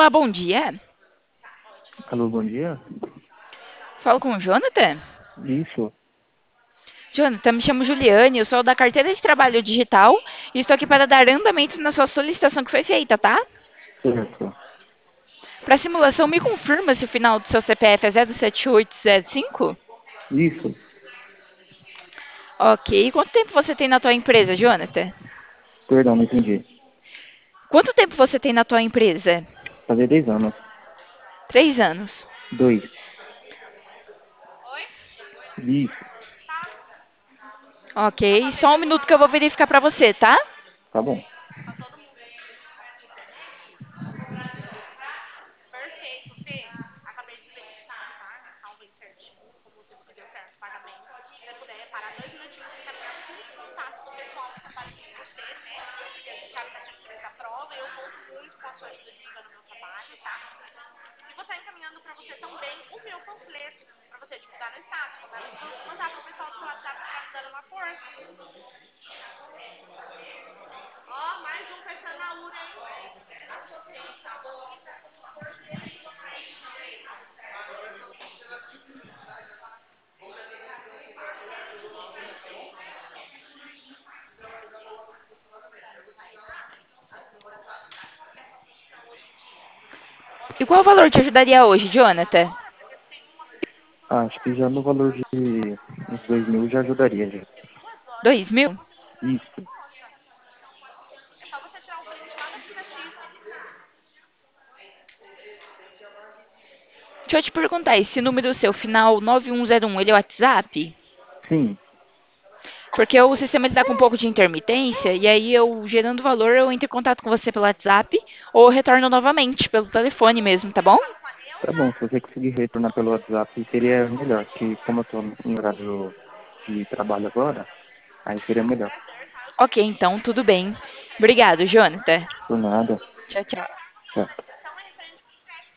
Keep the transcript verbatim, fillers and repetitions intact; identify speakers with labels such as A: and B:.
A: Olá, bom dia.
B: Alô, bom dia.
A: Falo com o Jonathan.
B: Isso,
A: Jonathan, me chamo Juliane, eu sou da carteira de trabalho digital e estou aqui para dar andamento na sua solicitação que foi feita, tá?
B: certo.
A: Para simulação, me confirma se o final do seu C P F é zero sete oito zero cinco?
B: Isso,
A: Ok. Quanto tempo você tem na tua empresa, Jonathan?
B: perdão, não entendi.
A: Quanto tempo você tem na tua empresa?
B: Fazer dez anos.
A: Três anos.
B: Dois. Isso,
A: Ok. Só um minuto que eu vou verificar para você, tá?
B: tá bom.
A: E qual o valor te ajudaria hoje, Jonathan?
B: Ah, acho que já no valor de uns dois mil já ajudaria já.
A: Dois mil?
B: Isso.
A: Deixa eu te perguntar, esse número seu, final nove um zero um, ele é o WhatsApp?
B: Sim,
A: Porque o sistema ele tá com um pouco de intermitência, e aí eu, gerando valor, eu entro em contato com você pelo WhatsApp, ou eu retorno novamente, pelo telefone mesmo, tá bom?
B: tá bom. Se você conseguir retornar pelo WhatsApp, seria melhor. Que como eu tô em horário de trabalho agora, aí seria melhor.
A: Ok, então, tudo bem. Obrigado, Jonathan.
B: Por nada.
A: Tchau, tchau.
B: Tchau.